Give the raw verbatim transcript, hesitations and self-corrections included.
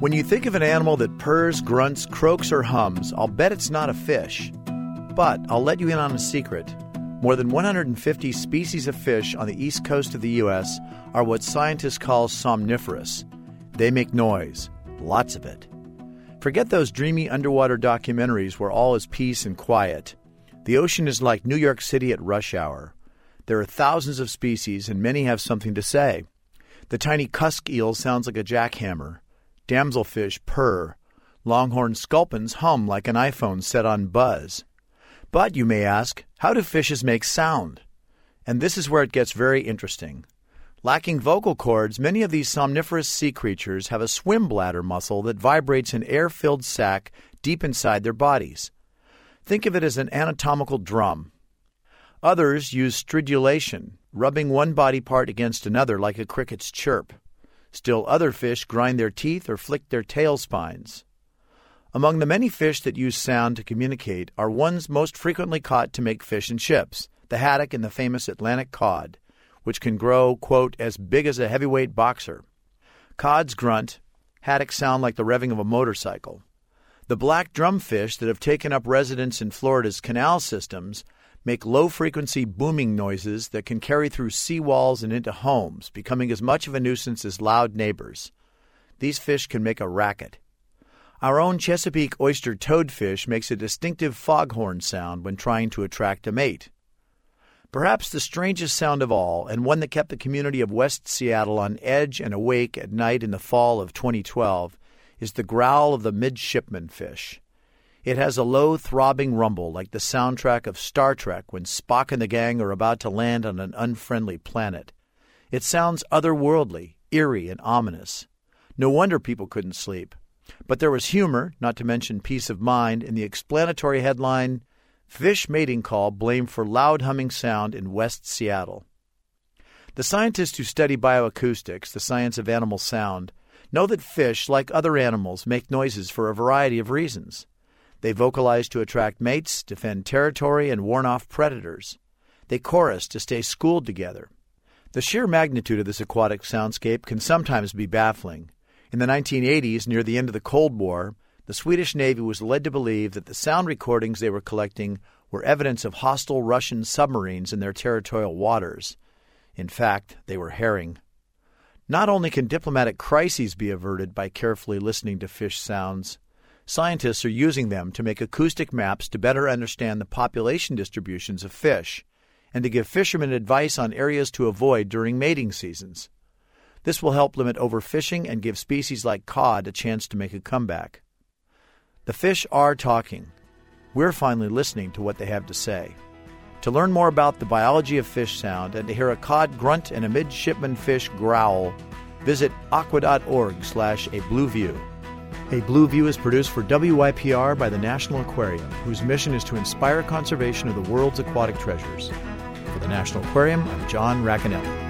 When you think of an animal that purrs, grunts, croaks, or hums, I'll bet it's not a fish. But I'll let you in on a secret. More than one hundred fifty species of fish on the east coast of the U S are what scientists call somniferous. They make noise, lots of it. Forget those dreamy underwater documentaries where all is peace and quiet. The ocean is like New York City at rush hour. There are thousands of species, and many have something to say. The tiny cusk eel sounds like a jackhammer. Damselfish purr. Longhorn sculpins hum like an iPhone set on buzz. But, you may ask, how do fishes make sound? And this is where it gets very interesting. Lacking vocal cords, many of these somniferous sea creatures have a swim bladder muscle that vibrates an air-filled sac deep inside their bodies. Think of it as an anatomical drum. Others use stridulation, rubbing one body part against another like a cricket's chirp. Still other fish grind their teeth or flick their tail spines. Among the many fish that use sound to communicate are ones most frequently caught to make fish and chips, the haddock and the famous Atlantic cod, which can grow, quote, as big as a heavyweight boxer. Cods grunt, haddocks sound like the revving of a motorcycle. The black drumfish that have taken up residence in Florida's canal systems make low-frequency booming noises that can carry through seawalls and into homes, becoming as much of a nuisance as loud neighbors. These fish can make a racket. Our own Chesapeake oyster toadfish makes a distinctive foghorn sound when trying to attract a mate. Perhaps the strangest sound of all, and one that kept the community of West Seattle on edge and awake at night in the fall of twenty twelve, is the growl of the midshipman fish. It has a low, throbbing rumble like the soundtrack of Star Trek when Spock and the gang are about to land on an unfriendly planet. It sounds otherworldly, eerie, and ominous. No wonder people couldn't sleep. But there was humor, not to mention peace of mind, in the explanatory headline, Fish Mating Call Blamed for Loud Humming Sound in West Seattle. The scientists who study bioacoustics, the science of animal sound, know that fish, like other animals, make noises for a variety of reasons. They vocalize to attract mates, defend territory, and warn off predators. They chorus to stay schooled together. The sheer magnitude of this aquatic soundscape can sometimes be baffling. In the nineteen eighties, near the end of the Cold War, the Swedish Navy was led to believe that the sound recordings they were collecting were evidence of hostile Russian submarines in their territorial waters. In fact, they were herring. Not only can diplomatic crises be averted by carefully listening to fish sounds, scientists are using them to make acoustic maps to better understand the population distributions of fish and to give fishermen advice on areas to avoid during mating seasons. This will help limit overfishing and give species like cod a chance to make a comeback. The fish are talking. We're finally listening to what they have to say. To learn more about the biology of fish sound and to hear a cod grunt and a midshipman fish growl, visit aqua.org slash a blue view. A Blue View is produced for W Y P R by the National Aquarium, whose mission is to inspire conservation of the world's aquatic treasures. For the National Aquarium, I'm John Racanelli.